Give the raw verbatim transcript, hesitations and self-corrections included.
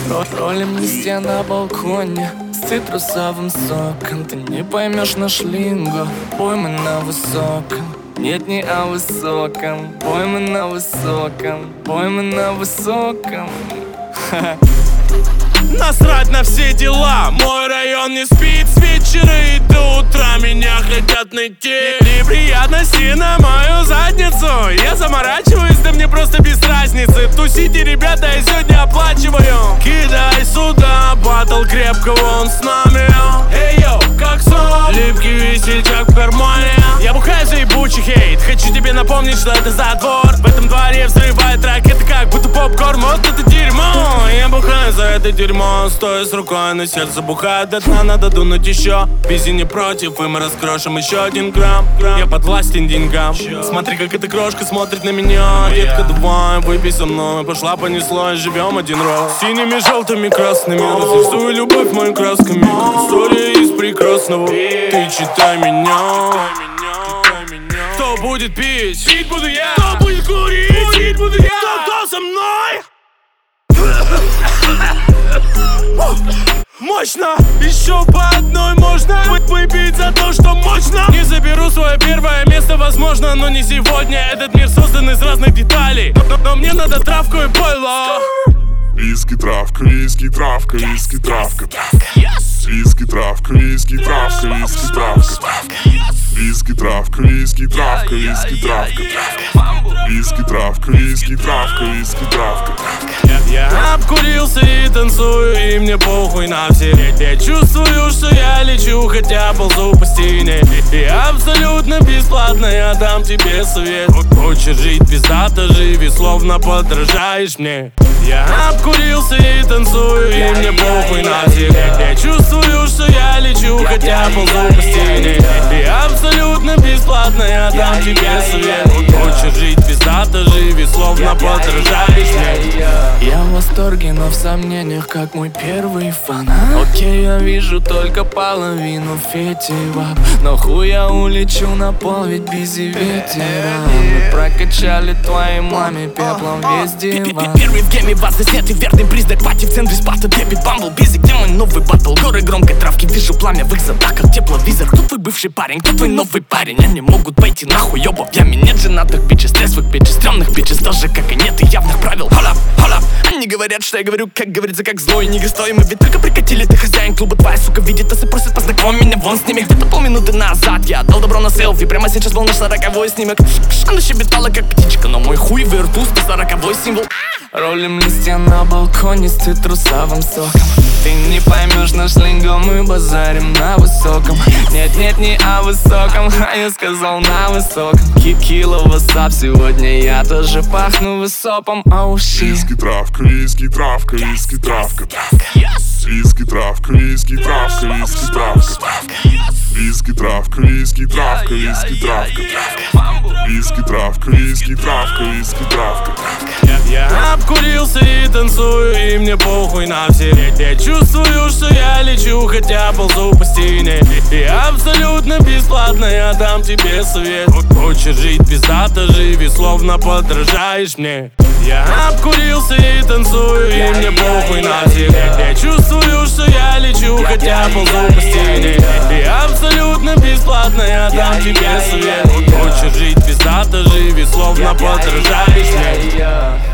Ролим листья на балконе с цитрусовым соком. Ты не поймешь наш линго, бой мы на высоком. Нет, не о высоком, бой мы на высоком, бой мы на высоком. Насрать на все дела, мой район не спит с вечера и до утра меня хотят найти. Неприятности на мою задницу, я заморачиваюсь, да мне просто без разницы. Тусите, ребята, я сегодня оплачиваю. Кидай сюда, батл крепкого, он с нами. Эй, йоу, как сон, липкий весельчак в кармане. Я бухаю за ебучий хейт, хочу тебе напомнить, что это за двор. В этом дворе взрывает ракеты, как будто попкорн. Вот это дерьмо, я бухаю за это дерьмо. Стоя с рукой на сердце, бухает до дна, надо дунуть еще. Бизи не против, и мы раскрошим еще один грамм. Я подвластен деньгам, смотри, как эта крошка смотрит на меня. Детка, давай, выпей со мной, пошла понеслась, живем один раз. Синими, желтыми, красными, разрисую любовь мою красками. История из прекрасного, ты читай меня. Кто будет пить? Пить буду я. Кто будет курить? Курить буду я. Кто, кто со мной? Мощно! Еще по одной можно выпить за то, что мощно. Не заберу свое первое место, возможно, но не сегодня. Этот мир создан из разных деталей, но, но мне надо травку и пойло. Виски, травка, виски, травка, виски, травка. Виски, травка, виски, травка, виски, травка. Виски, травка, виски, травка, виски, травка. Виски, травка, виски, травка, виски, травка. Я обкурился и танцую, и мне похуй на все. Я чувствую, что я лечу, хотя ползу по стене. И абсолютно бесплатно я дам тебе совет. Хочешь жить пиздато, живи, словно подражаешь мне. Я обкурился и танцую, и мне похуй на все. Я чувствую, что я лечу, хотя ползу по стене. И абсолютно бесплатно я дам тебе совет. Хочешь жить пиздато, живи, словно подражаешь мне. Я в восторге, но в сомнениях, как мой первый фанат. Окей, я вижу только половину фетива, но хуй я улечу на пол, ведь бизи ветеран. Мы прокачали твоей маме пеплом весь диван. Первый в гейме вас заснятый верный признак. Пати в центре спарта, дебит, бамбл, бизи. Где мой новый батл? Горы громкой травки, вижу пламя в их задах, как тепловизор. Кто твой бывший парень? Кто твой новый парень? Они могут пойти нахуй, оба в яме. Нет женатых бичес, трезвых бичес, стрёмных бичес, тоже как и нет и явных правил. Hold up, hold up. Они говорят, что я говорю, как говорится, как злой не стоим. Мы ведь только прикатили, ты хозяин клуба. Твоя сука видит нас и просит познакомь меня вон с ними. Где-то полминуты назад я дал добро на селфи. Прямо сейчас был наш сороковой снимок. Она щебетала как птичка, но мой хуй в рту сто сороковой символ. Ролим листья на балконе с цитрусовым соком. Ты не поймешь наш линго, мы базарим на высоком. Нет, нет, не о высоком, а я сказал на высоком. Кило васап, сегодня я тоже пахну высопом, оу щи. Виски, травка, виски, травка, виски, травка. Виски, травка, виски, травка, виски, травка. Виски, травка, виски, травка, виски, травка. Виски, травка, виски, травка, виски, травка. Я обкурился и танцую, и мне похуй на все. Я чувствую, что я лечу, хотя ползу по стене. И абсолютно бесплатно я дам тебе совет. Хочешь жить пиздато, живи, словно подражаешь мне. Я обкурился и танцую, и мне похуй на все. Я чувствую, что я лечу, хотя ползу по стене. И абсолютно бесплатно я дам тебе совет. Хочешь жить пиздато, живи, словно подражаешь мне.